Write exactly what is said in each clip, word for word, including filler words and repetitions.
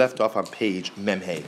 left off on page Memhei.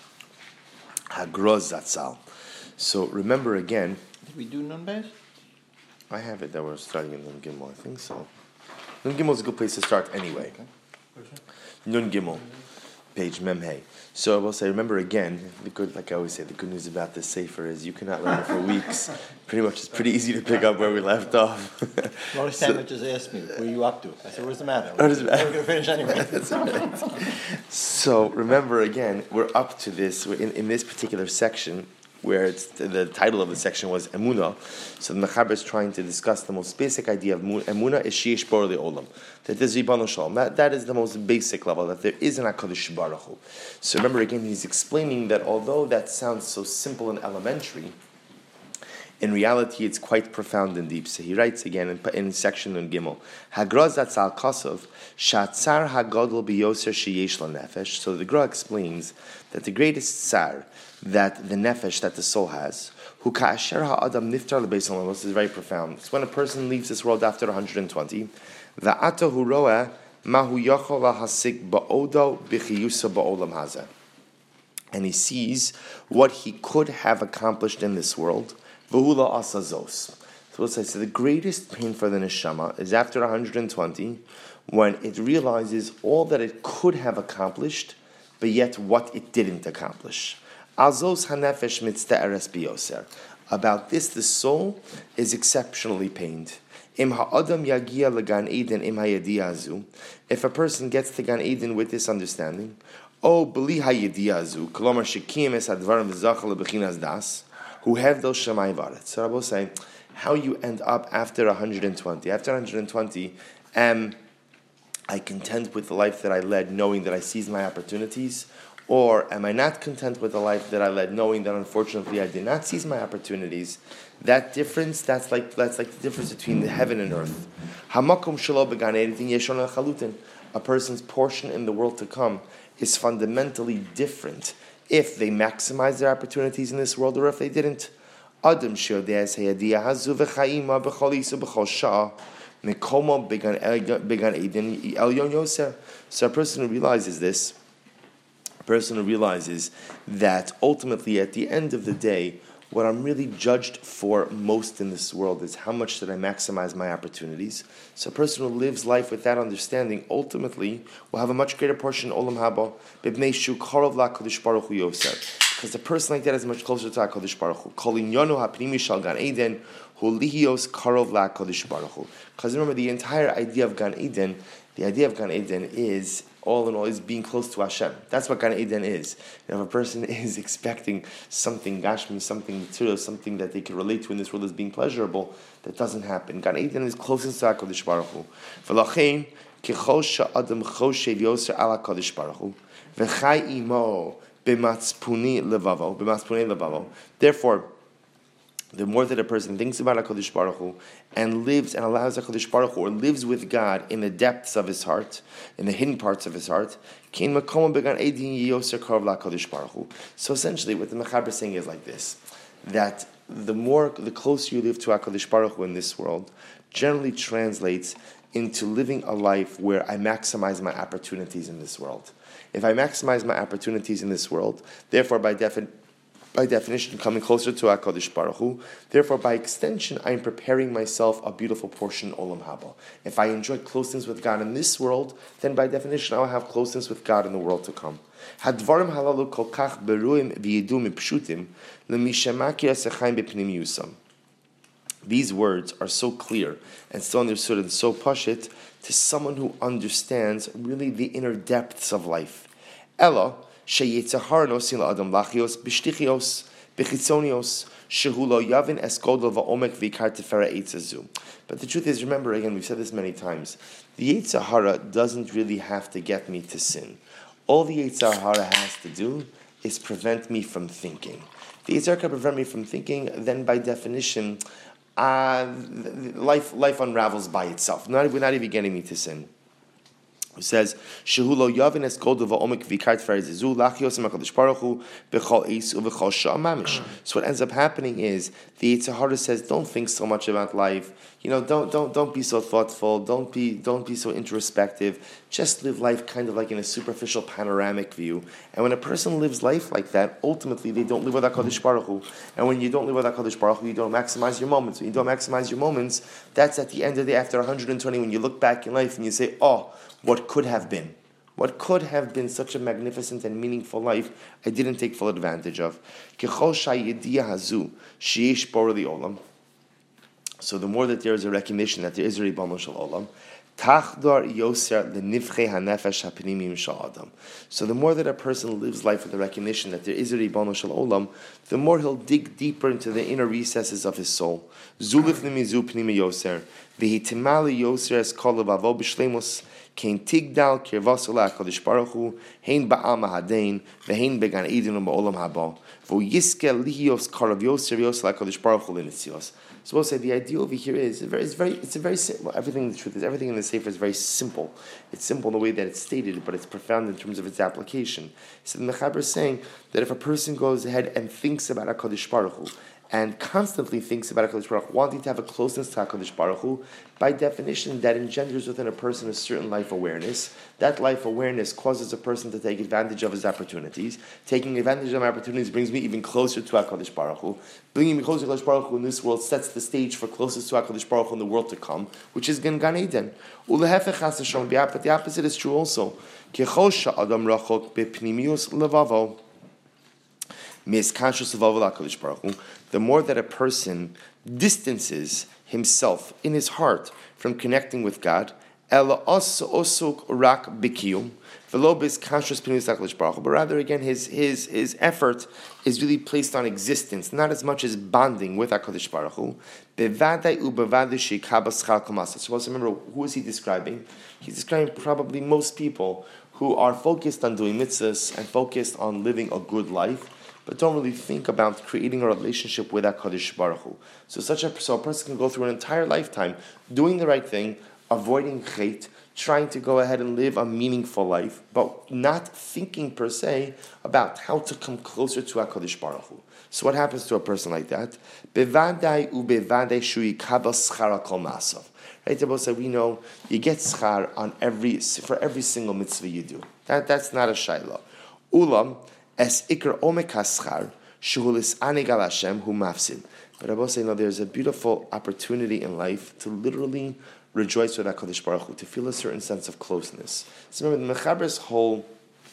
Hagroz Zatzal. So remember again. Did we do Nun Beis? I have it that we're starting in Nun Gimel. I think so. Nun Gimel is a good place to start anyway. Okay. Nun Gimel, page Memhei. So I will say, remember again, the good, like I always say, the good news about this sefer is you cannot learn it for weeks. Pretty much, it's pretty easy to pick up where we left off. Most so, time just asked me, what are you up to? I said, what's the matter? What is We're going to finish anyway. That's right. So remember again, we're up to this, we're in, in this particular section, where it's the, the title of the section was Emunah. So the Mechaber is trying to discuss the most basic idea of Emunah is Sheish Bor Le'olam. That there's Ribbon Shalom. That, that is the most basic level, that there is an HaKadosh Baruch Hu. So remember again, he's explaining that although that sounds so simple and elementary, in reality it's quite profound and deep. So he writes again in, in section on Gimel, Hagraz Zatzal Kosov, Shatzar Hagadol Biyoser Sheyesh Nefesh. So the Gra explains that the greatest tsar that the nefesh, that the soul has, who ka'asher ha'adam niftar lebeis haolam. This is very profound. It's when a person leaves this world after one hundred twenty. Va'ata hu roeh mahu yachol lahasik ba'odo b'chiyusa ba'olam hazeh. And he sees what he could have accomplished in this world. V'hu la'asa zos. So let's say, so the greatest pain for the neshama is after one hundred twenty, when it realizes all that it could have accomplished, but yet what it didn't accomplish. Azos hanefesh mitzte'eres biyoser. About this, the soul is exceptionally pained. Im ha'adam yagia legan eden im hayediyazu. If a person gets to Gan Eden with this understanding, oh b'li hayediyazu, kolomar shekim es advarim v'zachal lebechinas das, who have those shemai varet. So I will say, how you end up after one hundred twenty. After one hundred twenty, am I content with the life that I led, knowing that I seized my opportunities? Or am I not content with the life that I led, knowing that unfortunately I did not seize my opportunities? That difference, that's like that's like the difference between the heaven and earth. Hamakom shelo began eden yeshon chalutin. A person's portion in the world to come is fundamentally different if they maximize their opportunities in this world or if they didn't. Adam sheodeas hayadiya hazu v'chaima b'cholisu b'chol shah mekomo began eden elyon yoser. So a person who realizes this, a person who realizes that ultimately at the end of the day, what I'm really judged for most in this world is how much did I maximize my opportunities. So a person who lives life with that understanding ultimately will have a much greater portion olam haba b'bnei shu karov la'kadosh baruch hu yosef. Because the person like that is much closer to HaKadosh Baruch Hu. Kol inyonu ha'pnimi shel Gan Eden hu lihios karov la'kadosh baruch hu. Because remember, the entire idea of Gan Eden, the idea of Gan Eden is, all in all, is being close to Hashem. That's what Gan Eden is. And if a person is expecting something gashmi, something material, something that they can relate to in this world as being pleasurable, that doesn't happen. Gan Eden is closest to HaKadosh Baruch Hu. V'lachein kichol sha'adam choshev yoser al HaKadosh Baruch Hu v'chai imo b'matzpuni levavo b'matzpuni levavo. Therefore, the more that a person thinks about HaKadosh Baruch Hu and lives and allows HaKadosh Baruch Hu, or lives with God in the depths of his heart, in the hidden parts of his heart, so essentially what the Mechaber is saying is like this, that the more, the closer you live to HaKadosh Baruch Hu in this world, generally translates into living a life where I maximize my opportunities in this world. If I maximize my opportunities in this world, therefore by definition, by definition, coming closer to HaKadosh Baruch Hu. Therefore, by extension, I am preparing myself a beautiful portion Olam Haba. If I enjoy closeness with God in this world, then by definition, I will have closeness with God in the world to come. Hadvarim halalu kol kach beruim v'yidu mipshutim l'mishamakir esechaim b'pnim yusam. These words are so clear and so understood and so pashit to someone who understands really the inner depths of life. Ella, sheyitzahar nosin la'adam lachios b'shtichios b'chitzonios shehu lo yavin es godol va'omek v'ikar tefera eitzazu. But the truth is, remember again, we've said this many times, the Yetzer Hara doesn't really have to get me to sin. All the Yetzer Hara has to do is prevent me from thinking. The Yetzer Hara can prevent me from thinking, then by definition, uh, life life unravels by itself. Not, we're not even getting me to sin. Who says, "Shehu lo yavin es kol dova omek vikar teferet zezu lachios makadosh baruch hu bechol eis uvechol shah mamish." So what ends up happening is the Yetzer Hara says, "Don't think so much about life. You know, don't don't don't be so thoughtful. Don't be don't be so introspective. just live life kind of like in a superficial panoramic view. And when a person lives life like that, ultimately they don't live with HaKadosh Baruch Hu. And when you don't live with HaKadosh Baruch Hu, you don't maximize your moments. When you don't maximize your moments, that's at the end of the day, after one hundred twenty, when you look back in life and you say, oh, what could have been? What could have been such a magnificent and meaningful life, I didn't take full advantage of. So the more that there is a recognition that there is a Ribono Shel Olam, so the more that a person lives life with the recognition that there is a Ribono Shel Olam, the more he'll dig deeper into the inner recesses of his soul. Kein tigdal kirvasula HaKadosh Baruch Hu hein ba'al mahadein vehein began eden ba'olam haba vo yiske lihios karav yoser yosel HaKadosh Baruch Hu linitzios. So we'll say the idea over here is very, it's very, it's a very simple. Everything, the truth is, everything in the Sefer is very simple. It's simple in the way that it's stated, but it's profound in terms of its application. So the Mechaber is saying that if a person goes ahead and thinks about HaKadosh Baruch Hu, and constantly thinks about HaKadosh Baruch Hu, wanting to have a closeness to HaKadosh Baruch Hu, by definition, that engenders within a person a certain life awareness. That life awareness causes a person to take advantage of his opportunities. Taking advantage of my opportunities brings me even closer to HaKadosh Baruch Hu. Bringing me closer to HaKadosh Baruch Hu in this world sets the stage for closest to HaKadosh Baruch Hu in the world to come, which is Gan Gan Eden. Ulehefech chas v'shalom, but the opposite is true also. Kechol sha'adam rachok b'pnimius levavo. The more that a person distances himself in his heart from connecting with God, but rather again his his his effort is really placed on existence, not as much as bonding with HaKadosh Baruch Hu. So also remember, who is he describing? He's describing probably most people who are focused on doing mitzvahs and focused on living a good life, but don't really think about creating a relationship with HaKadosh Baruch Hu. So such a so a person can go through an entire lifetime doing the right thing, avoiding chait, trying to go ahead and live a meaningful life, but not thinking per se about how to come closer to HaKadosh Baruch Hu. So what happens to a person like that? Bevadai ubevadai shui kabel schara kol masav. Right, so we know you get schar on every for every single mitzvah you do. That that's not a shayla. Ulam es ikar omek haschar shuhulis anegal Hashem hu mafsid. But I will say, no, there's a beautiful opportunity in life to literally rejoice with HaKadosh Baruch Hu, to feel a certain sense of closeness. So remember, the Mechaber's whole,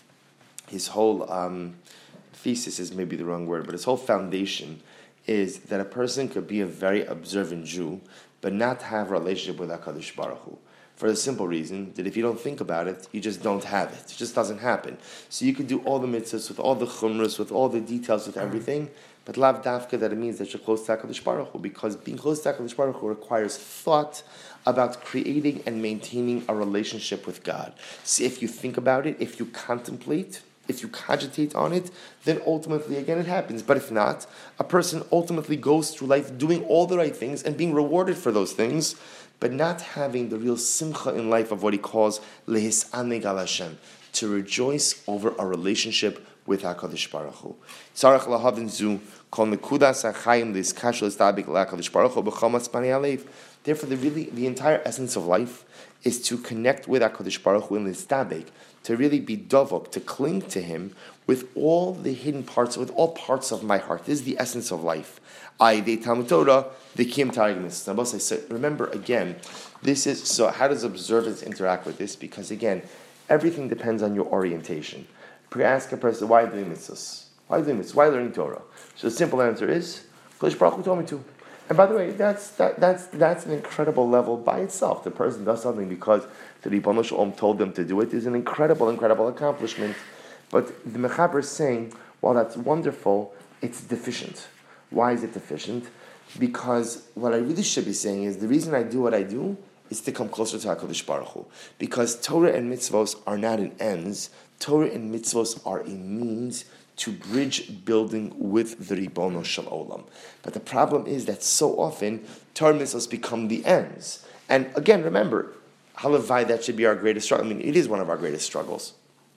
his whole um, thesis is maybe the wrong word, but his whole foundation is that a person could be a very observant Jew, but not have a relationship with HaKadosh Baruch Hu. For the simple reason that if you don't think about it, you just don't have it. It just doesn't happen. So you could do all the mitzvahs with all the chumras, with all the details, with everything, but lav dafka that it means that you're close to HaKadosh Baruch Hu, because being close to HaKadosh Baruch Hu requires thought about creating and maintaining a relationship with God. See, if you think about it, if you contemplate, if you cogitate on it, then ultimately, again, it happens. But if not, a person ultimately goes through life doing all the right things and being rewarded for those things, but not having the real simcha in life of what he calls lehis'aneg al Hashem, to rejoice over a relationship with HaKadosh Baruch Hu. Tzarech lahavin zu kol nekudas ha'chayim li'izkash li'istabik la'HaKadosh Baruch Hu b'chol matzpani alev. Therefore, the really the entire essence of life is to connect with HaKadosh Baruch Hu in li'istabik, to really be dovok, to cling to Him with all the hidden parts, with all parts of my heart. This is the essence of life. I de Talmud Torah, the Kiyum Targum Mitzvah. So remember again, this is so. How does observance interact with this? Because again, everything depends on your orientation. You ask a person, why are you doing mitzvahs? Why are you doing mitzvahs? Why are you learning Torah? So the simple answer is, Kodesh Baruch Hu told me to. And by the way, that's that, that's that's an incredible level by itself. The person does something because the Ribono Shel Olam told them to do it is an incredible, incredible accomplishment. But the Mechaber is saying, while that's wonderful, it's deficient. Why is it deficient? Because what I really should be saying is the reason I do what I do is to come closer to HaKadosh Baruch Hu. Because Torah and mitzvos are not in ends. Torah and mitzvos are a means to bridge building with the Ribono Shel Olam. But the problem is that so often, Torah and mitzvos become the ends. And again, remember, halavai, that should be our greatest struggle. I mean, it is one of our greatest struggles.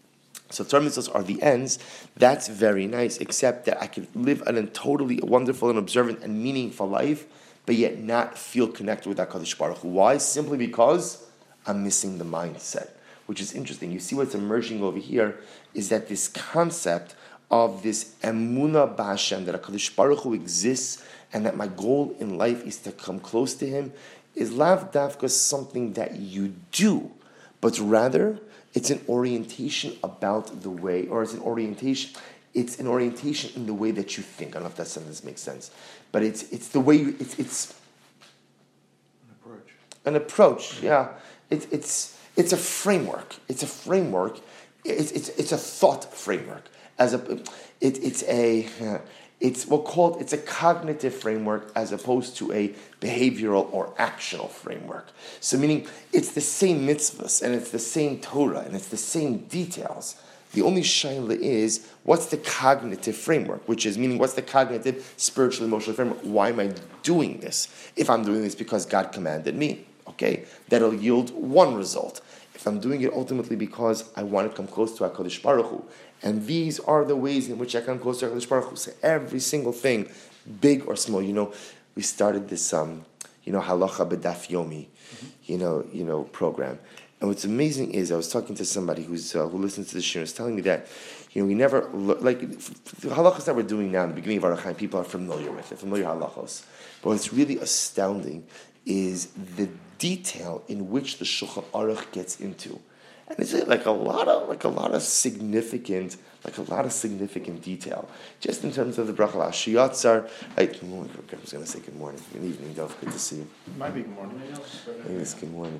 So Torah mitzvahs are the ends. That's very nice, except that I can live a totally wonderful and observant and meaningful life, but yet not feel connected with HaKadosh Baruch Hu. Why? Simply because I'm missing the mindset, which is interesting. You see what's emerging over here is that this concept of this emuna b'Hashem, that HaKadosh Baruch Hu exists and that my goal in life is to come close to Him, is lav dafka something that you do, but rather it's an orientation about the way, or it's an orientation, it's an orientation in the way that you think. I don't know if that sentence makes sense, but it's it's the way you, it's it's An approach. an approach. Yeah, it's it's it's a framework. It's a framework. It's it's it's a thought framework. As a it, it's a it's what called it's a cognitive framework as opposed to a behavioral or actional framework. So meaning it's the same mitzvahs and it's the same Torah and it's the same details. The only shaila is what's the cognitive framework, which is meaning what's the cognitive, spiritual, emotional framework. Why am I doing this? If I'm doing this because God commanded me, okay, that'll yield one result. If I'm doing it ultimately because I want to come close to HaKadosh Baruch Hu, and these are the ways in which I come close to HaKadosh Baruch Hu. So every single thing, big or small, you know, we started this, um, you know, halacha b'daf yomi, mm-hmm. you know, you know, program. And what's amazing is I was talking to somebody who's uh, who listens to the shir and was telling me that, you know, we never look, like the halachos that we're doing now in the beginning of Aruch Chaim, people are familiar with it, familiar halachos. But what's really astounding is the detail in which the Shulchan Aruch gets into. And it's like a lot of like a lot of significant, like a lot of significant detail, just in terms of the bracha Ashiyatzar. Like, I was going to say good morning, good evening, Dov. Good to see you. It might be good morning. Maybe it's good morning.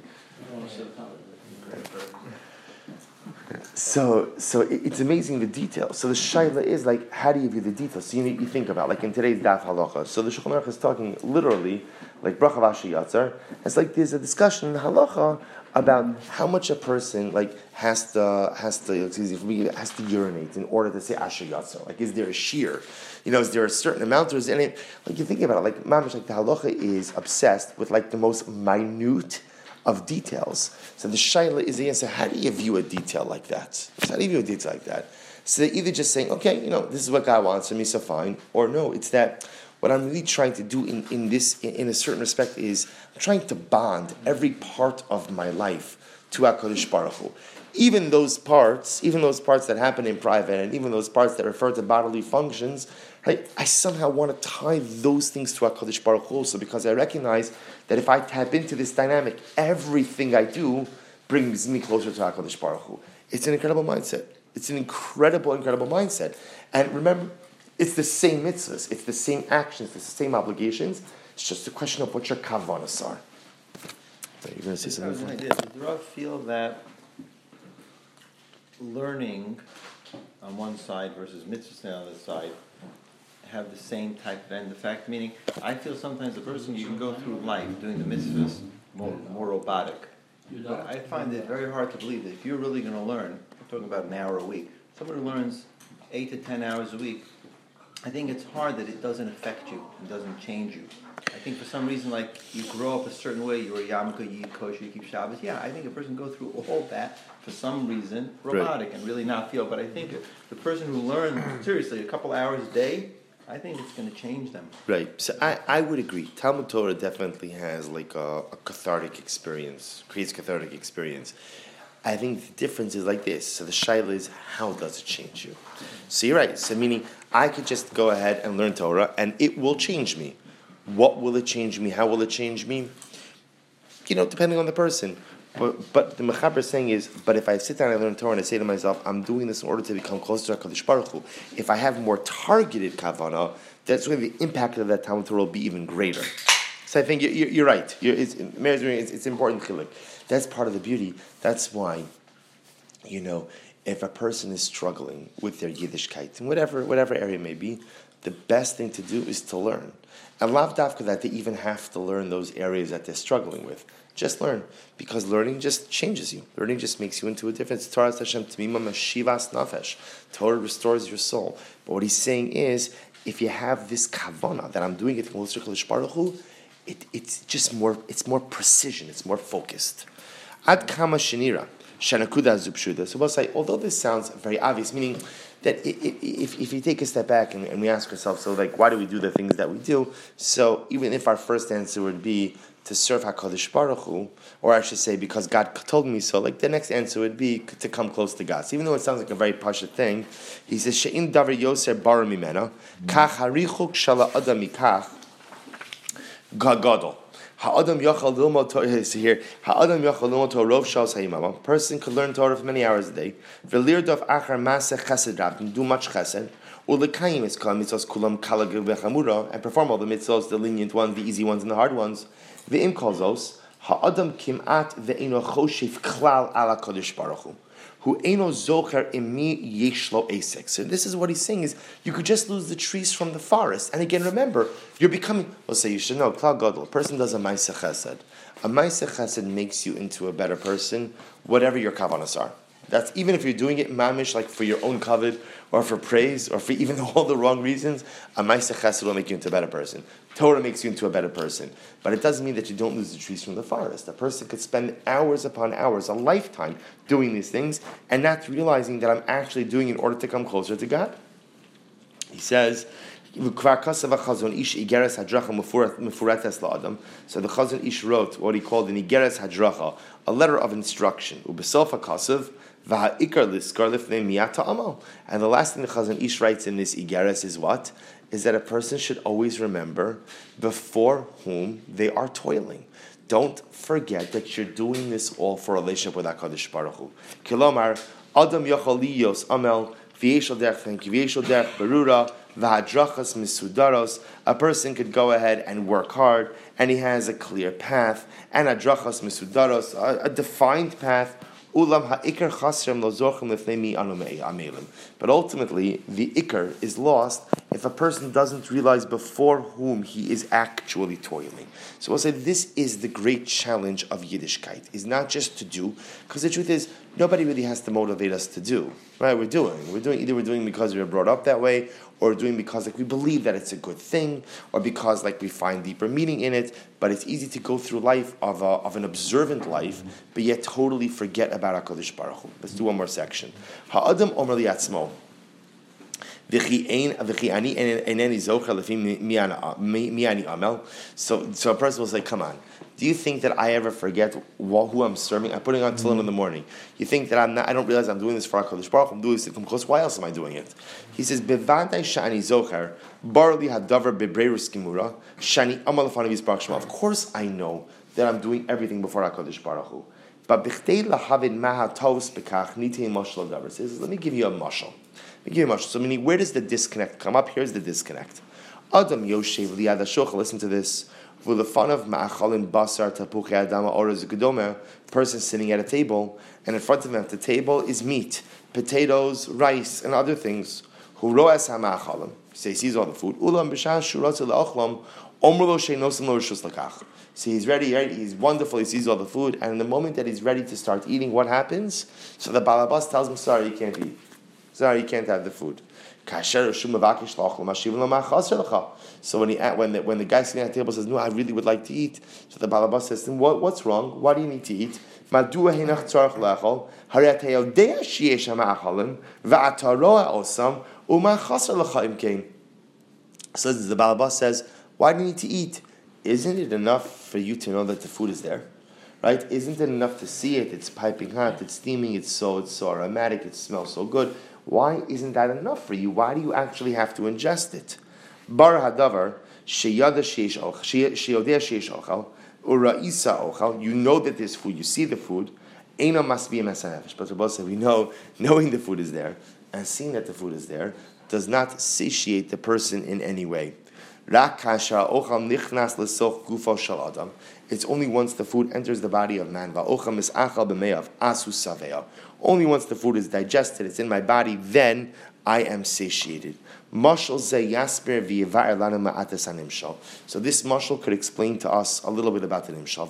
So, so it, it's amazing the detail. So the shaila is like, how do you view the details? So you, you think about like in today's daf halacha. So the Shulchan Aruch is talking literally like bracha Ashiyatzar. It's like there's a discussion in halacha about how much a person like has to has to excuse me, for me, has to urinate in order to say Asher Yatzar. Like, is there a shear? You know, is there a certain amount, or is any like you think about it? Like, mamish, like the halacha is obsessed with like the most minute of details. So the shaila is the answer. How do you view a detail like that? So how do you view a detail like that? So they're either just saying, okay, you know, this is what God wants from me, so fine, or no, it's that. What I'm really trying to do in, in this, in, in a certain respect, is I'm trying to bond every part of my life to HaKadosh Baruch Hu. Even those parts, even those parts that happen in private, and even those parts that refer to bodily functions, right, I somehow want to tie those things to HaKadosh Baruch Hu also, because I recognize that if I tap into this dynamic, everything I do brings me closer to HaKadosh Baruch Hu. It's an incredible mindset. It's an incredible, incredible mindset. And remember, it's the same mitzvahs, it's the same actions, it's the same obligations. It's just a question of what your kavanas are. You're going to say something? I did. Does the Rav feel that learning on one side versus mitzvahs on the other side have the same type of end effect? Meaning, I feel sometimes the person, you can go through life doing the mitzvahs more, more robotic. But I find it very hard to believe that if you're really going to learn, I'm talking about an hour a week, someone who learns eight to ten hours a week, I think it's hard that it doesn't affect you and doesn't change you. I think for some reason, like, you grow up a certain way, you're a yarmulke, you eat kosher, you keep Shabbos. Yeah, I think a person go through all that for some reason, robotic, right, and really not feel. But I think the person who learns, seriously, a couple hours a day, I think it's going to change them. Right. So I, I would agree. Talmud Torah definitely has like a, a cathartic experience, creates cathartic experience. I think the difference is like this. So the shaila is, how does it change you? So you're right. So meaning, I could just go ahead and learn Torah, and it will change me. What will it change me? How will it change me? You know, depending on the person. But, but the Mechaber is saying is, but if I sit down and learn Torah and I say to myself, I'm doing this in order to become closer to HaKadosh Baruch Hu, if I have more targeted kavanah, that's when the impact of that Talmud Torah will be even greater. So I think you're, you're right. You're, it's, it's, it's important chiluk. That's part of the beauty. That's why, you know, if a person is struggling with their Yiddishkeit, in whatever whatever area it may be, the best thing to do is to learn. And lav dafka that they even have to learn those areas that they're struggling with. Just learn. Because learning just changes you. Learning just makes you into a difference. Torah Hashem Tmima Meshivas Nafesh. Torah restores your soul. But what he's saying is, if you have this kavanah, that I'm doing it from HaKadosh Baruch Hu, it, it's just more, it's more precision, it's more focused. Ad kama shenira. Shanakuda zupshuda. So we'll say, although this sounds very obvious, meaning that if, if you take a step back and, and we ask ourselves, so like, why do we do the things that we do? So even if our first answer would be to serve HaKadosh Baruch Hu, or I should say, because God told me so, like the next answer would be to come close to God. So even though it sounds like a very pasha thing, he says, She'in davar yoser bar mimena, kach harichuk shala adam mikach gagadol. Ha'adam yachal lilmod Torah. Here, ha'adam yachal lilmod Torah rov shas hayimama. Person could learn Torah for many hours a day. V'lirdov achar maseh chesed rav, can do much chesed. U'lekayim is kol mitzvos kulam kalagil v'chamura, and perform all the mitzvos, the lenient ones, the easy ones, and the hard ones. V'im kolzos ha'adam kimat ve'eno choshev klal ala kodesh baruch hu. Who eno zocher imi yeshlo esek. So this is what he's saying is you could just lose the trees from the forest. And again, remember, you're becoming. We'll say you should know. Klal gadol. A person does a ma'aseh chesed. A ma'aseh chesed makes you into a better person, whatever your kavanas are. That's even if you're doing it mamish, like for your own kavod, or for praise, or for even all the wrong reasons. A ma'aseh chesed will make you into a better person. Torah makes you into a better person. But it doesn't mean that you don't lose the trees from the forest. A person could spend hours upon hours, a lifetime, doing these things, and not realizing that I'm actually doing in order to come closer to God. He says, so the Chazon Ish wrote what he called an Igeres Hadracha, a letter of instruction. And the last thing the Chazon Ish writes in this Igeres is what? Is that a person should always remember before whom they are toiling. Don't forget that you're doing this all for a relationship with HaKadosh Baruch Hu. Kilomar, Adam Yachal Liyos Amel, V'yeshal Derech V'yeshal Derech Berura, V'hadrachas Misudaros. A person could go ahead and work hard, and he has a clear path, and Hadrachas Misudaros, a, a defined path. Ulam ha'ikar chasrem lo zorchem lefnei mi anu amelim. But ultimately, the ikar is lost if a person doesn't realize before whom he is actually toiling. So we'll say this is the great challenge of Yiddishkeit, is not just to do, because the truth is, nobody really has to motivate us to do. Right? We're doing. We're doing either we're doing because we were brought up that way, or doing because like we believe that it's a good thing, or because like we find deeper meaning in it. But it's easy to go through life of a, of an observant life, but yet totally forget about HaKadosh Baruch Hu. Let's do one more section. Ha'adam omer li'atzmo. So, so a person will say, come on, do you think that I ever forget who I'm serving? I'm putting on tefillin in the morning. You think that I'm not, I don't realize I'm doing this for HaKadosh Baruch Hu, I'm doing this to come close. Why else am I doing it? He says, Bevadai shani zocher, barli hadavar bebrerus kimura, shani amal afanavis baruch shema. Of course I know that I'm doing everything before HaKadosh Baruch Hu. But b'chtei lahavin maha tovs bekach nitei mashal davar. Says, let me give you a mashal. Let me give you a mashal. So meaning, where does the disconnect come up? Here's the disconnect. Adam yoshev liyad hashulchan. Listen to this. For the fun of ma'achalin basar tapuchi adama orez gedomer, person sitting at a table, and in front of him at the table is meat, potatoes, rice, and other things. Who roas ha'ma'achalim. So he sees all the food. Ulam b'shas shuratz le'achlam omru lo sheinosim lo rishus lakach. So he's ready, right? He's wonderful, he sees all the food, and in the moment that he's ready to start eating, what happens? So the balabas tells him, sorry, you can't eat. Sorry, you can't have the food. So when he when the, when the guy sitting at the table says, no, I really would like to eat, so the balabas says to him, what, what's wrong? Why do you need to eat? So the balabas says, why do you need to eat? Isn't it enough for you to know that the food is there? Right? Isn't it enough to see it? It's piping hot, it's steaming, it's so it's so aromatic, it smells so good. Why isn't that enough for you? Why do you actually have to ingest it? Bar hadavar sheyada sheish ochal sheyodeh sheish ochal uraisa ochal. You know that there's food. You see the food. Eina must be a mesanefesh. But Rabbi said we know knowing the food is there and seeing that the food is there does not satiate the person in any way. It's only once the food enters the body of man. Only once the food is digested, it's in my body, then I am satiated. So this mashal could explain to us a little bit about the nimshal.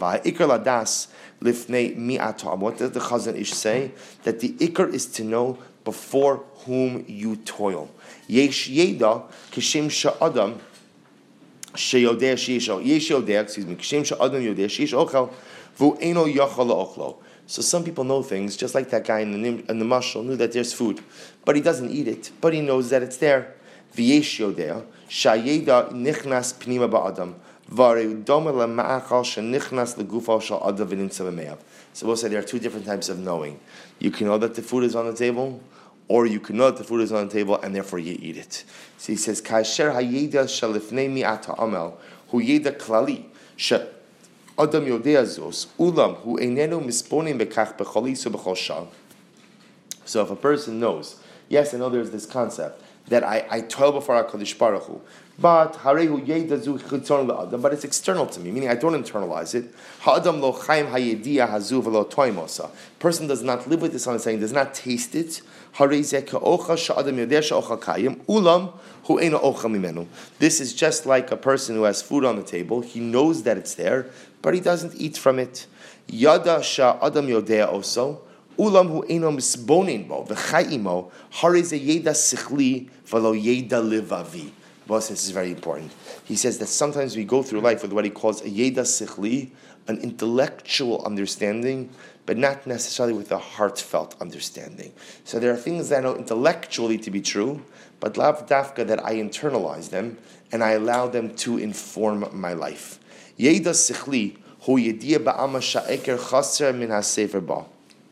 What does the Chazon Ish say? That the ikar is to know before whom you toil. Yesh yeda kishem sha'adam sheyodeh sheish yesh yodeh, excuse me, kishem sha'adam yodeh sheish ochel v'u eno yachal la'ochlo. So some people know things, just like that guy in the nim- in the mashal knew that there's food, but he doesn't eat it, but he knows that it's there. V'yesh yodea shayeda nichnas pnima ba'adam v'arei doma lema'achal shenichnas legufal shal adav v'nimtza b'meyav. So we'll say there are two different types of knowing. You can know that the food is on the table, or you can know that the food is on the table and therefore you eat it. So he says, Kasher hayeda shalifnei mi'ata amel hu yeda klali sh adam yodea zos ulam hu einenu misponim bekach b'cholis u'b'chol shal. So if a person knows, yes, I know there's this concept that I, I toil before HaKadosh Baruch Hu, but harehu yeidazu chitzon la'adam, but it's external to me, meaning I don't internalize it. Ha'adam lo chaim hayediya hazu v'lo toimosa. Person does not live with this understanding, does not taste it. Harei ka'ocha sha'adam yodeh sha'ocha kayim ulam hu eino ocha mimenu. This is just like a person who has food on the table. He knows that it's there, but he doesn't eat from it. Yada sha'adam yodeh also. Ulam hu eino misbonin bo v'chayimo harei ze yeda sichli v'lo yeda livavi. Boss, this is very important. He says that sometimes we go through life with what he calls a yeda sichli, an intellectual understanding, but not necessarily with a heartfelt understanding. So there are things that I know intellectually to be true, but lav dafka that I internalize them and I allow them to inform my life. Yeda sichli hu yediya ba'ama sha'eker chaser min ha-sefer ba.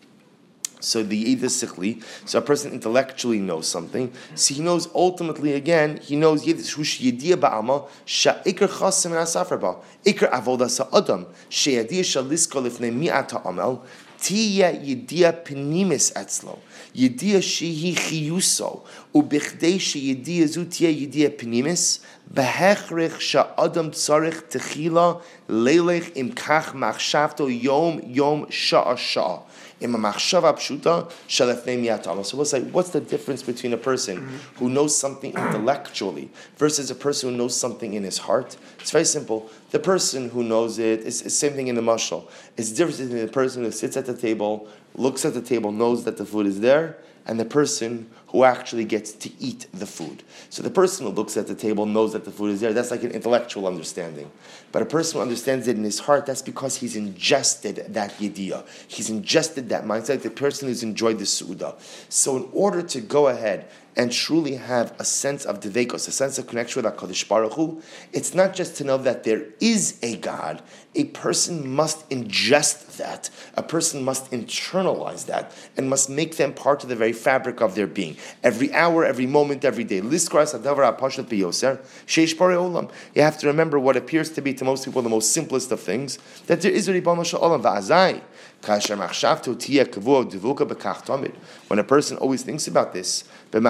So the Yeda Sichli, so a person intellectually knows something. So he knows ultimately again, he knows Hush Yediya Ba'ama, Sha'ikr Chasim and Asafar Ba, Ikr Avoda Sa'adam, She'yadiya Shalisko Lifnei Mi'ata Amel, Tiya Yediya Penimis Etzlo, Yediya Shehi Chiyuso, Ubichdei She'yediya Zutiya Yediya Penimis, Behechrich Sha'adam Tzarech Techila, Leilech Imkach Machshavto Yom Yom Sha'a Sha'a. So we'll say, what's the difference between a person who knows something intellectually versus a person who knows something in his heart? It's very simple. The person who knows it, it's the same thing in the mashal. It's different between the person who sits at the table, looks at the table, knows that the food is there, and the person who actually gets to eat the food. So the person who looks at the table knows that the food is there. That's like an intellectual understanding. But a person who understands it in his heart, that's because he's ingested that yediyah. He's ingested that mindset, like the person who's enjoyed the su'udah. So in order to go ahead and truly have a sense of devekos, a sense of connection with HaKadosh Baruch Hu, it's not just to know that there is a God. A person must ingest that. A person must internalize that and must make them part of the very fabric of their being. Every hour, every moment, every day. You have to remember what appears to be to most people the most simplest of things, that there is a Ribono Shel Olam va'azai. When a person always thinks about this, so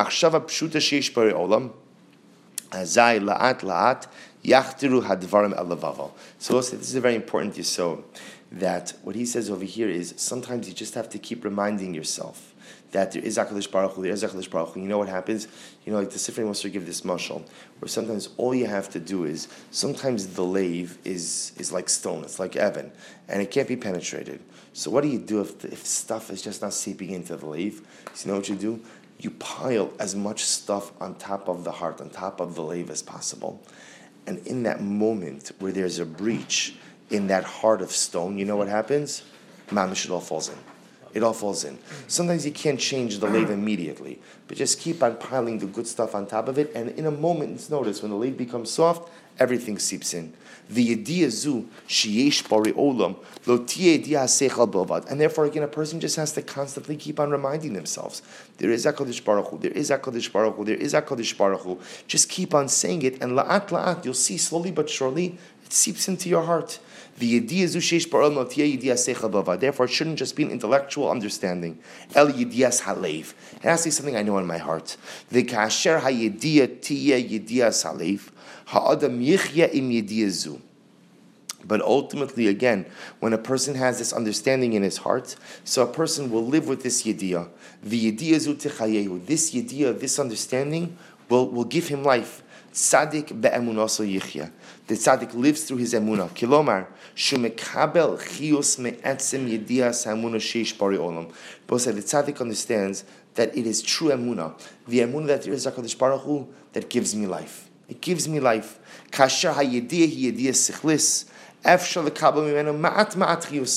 we'll say this is a very important yisod, that what he says over here is sometimes you just have to keep reminding yourself that there is HaKadosh Baruch Hu, there is HaKadosh Baruch Hu. You know what happens? You know, like the Sifrei wants to give this mashal, where sometimes all you have to do is, sometimes the lave is is like stone, it's like Evan, and it can't be penetrated. So what do you do if, if stuff is just not seeping into the lave? So you know what you do? You pile as much stuff on top of the heart, on top of the lave as possible. And in that moment where there's a breach in that heart of stone, you know what happens? Mamish, it all falls in. It all falls in. Sometimes you can't change the lave immediately, but just keep on piling the good stuff on top of it, and in a moment's notice, when the lave becomes soft, everything seeps in. The yediyah zu sheyesh bari olam lo tiye yediyah seichel bilvad. And therefore, again, a person just has to constantly keep on reminding themselves, there is HaKadosh Baruch Hu, there is HaKadosh Baruch Hu, there is HaKadosh Baruch Hu. Just keep on saying it, and la'at la'at, you'll see slowly but surely, it seeps into your heart. The yediyah zu sheyesh bari olam lo tiye yediyah seichel bilvad. Therefore, it shouldn't just be an intellectual understanding. El yediyas halev. It has to be something I know in my heart. The kasher hayediyah tiye yediyas halev. Ha'adam yichya im yediyah zu. But ultimately, again, when a person has this understanding in his heart, so a person will live with this yediyah. The yediyah zu techayehu. This yediyah, this understanding, will, will give him life. Tzadik be'emunaso yichya. The tzaddik lives through his emunah. Kilomar, shumekabel chiyus me'etzem yediyas ha'emunah sheish bari olam. Both say the tzaddik understands that it is true emunah. The emunah that there is HaKadosh Baruch Hu that gives me life. It gives me life. Kasher ha'yediyah hi yediyah sichlis. Efshal lekabel mimenu ma'at ma'at chiyus.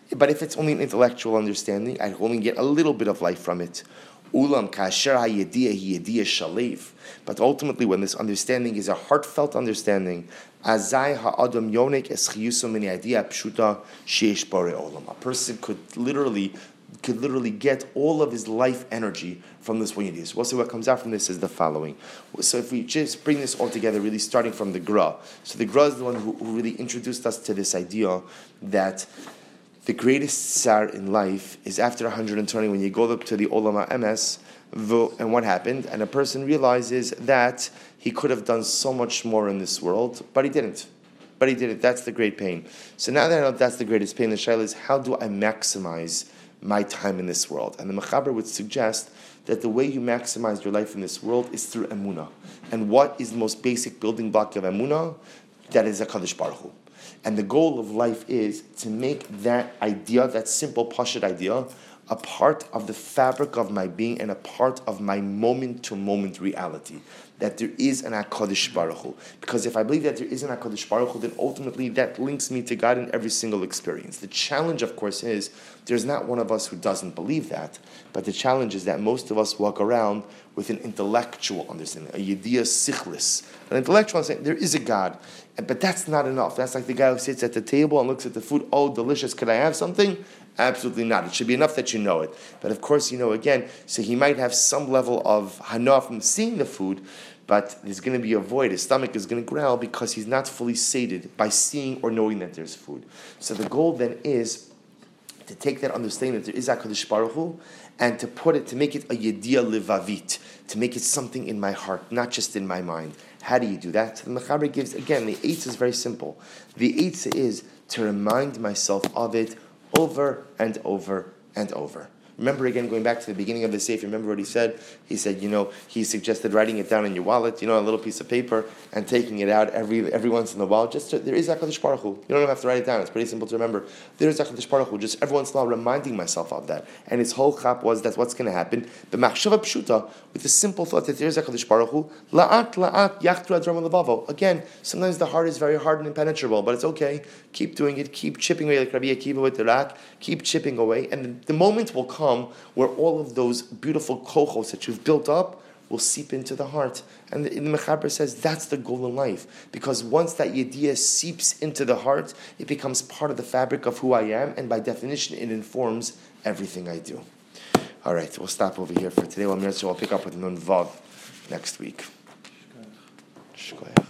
But if it's only an intellectual understanding, I only get a little bit of life from it. Ulam kasher hayediyah hiyediyah shalev. But ultimately, when this understanding is a heartfelt understanding, azai ha'adam yonik es chiyuso min idea pshuta sheish borei olam. A person could literally, could literally get all of his life energy from this one idea. So also what comes out from this is the following. So if we just bring this all together, really starting from the Gra. So the Gra is the one who, who really introduced us to this idea that the greatest tsar in life is after one hundred twenty, when you go up to the Olam HaEmes, and what happened? And a person realizes that he could have done so much more in this world, but he didn't. But he didn't. That's the great pain. So now that I know that's the greatest pain, the shaila is, how do I maximize my time in this world? And the Mechaber would suggest that the way you maximize your life in this world is through Emunah. And what is the most basic building block of Emunah? That is HaKadosh Baruch Hu. And the goal of life is to make that idea, that simple Pashut idea, a part of the fabric of my being and a part of my moment-to-moment reality. That there is an HaKadosh Baruch Hu. Because if I believe that there is an HaKadosh Baruch Hu, then ultimately that links me to God in every single experience. The challenge, of course, is there's not one of us who doesn't believe that, but the challenge is that most of us walk around with an intellectual understanding, a yediyah sichlis, an intellectual understanding. There is a God, but that's not enough. That's like the guy who sits at the table and looks at the food. Oh, delicious! Could I have something? Absolutely not. It should be enough that you know it. But of course, you know again. So he might have some level of hana from seeing the food, but there's going to be a void. His stomach is going to growl because he's not fully sated by seeing or knowing that there's food. So the goal then is to take that understanding that there is HaKadosh Baruch Hu and to put it, to make it a yediyah levavit, to make it something in my heart, not just in my mind. How do you do that? So the Mechaber gives, again, the eitzah is very simple. The eitzah is to remind myself of it over and over and over. Remember, again, going back to the beginning of the Sefer, remember what he said? He said, you know, he suggested writing it down in your wallet, you know, a little piece of paper, and taking it out every every once in a while. Just to, there is HaKadosh Baruch Hu. You don't even have to write it down. It's pretty simple to remember. There is HaKadosh Baruch Hu. Just every once in a while reminding myself of that. And his whole chap was, that's what's going to happen. The machshava pshuta, with the simple thought that there is HaKadosh Baruch Hu, la'at la'at yachtru adram levavo. Again, sometimes the heart is very hard and impenetrable, but it's okay. Keep doing it. Keep chipping away like Rabbi Akiva with the rak. Keep chipping away. And the moment will come where all all of those beautiful kochos that you've built up will seep into the heart. And the, the Mechaber says that's the goal in life. Because once that yediyah seeps into the heart, it becomes part of the fabric of who I am, and by definition, it informs everything I do. All right, we'll stop over here for today. We'll pick up with Nun Vav next week. Shkoyach.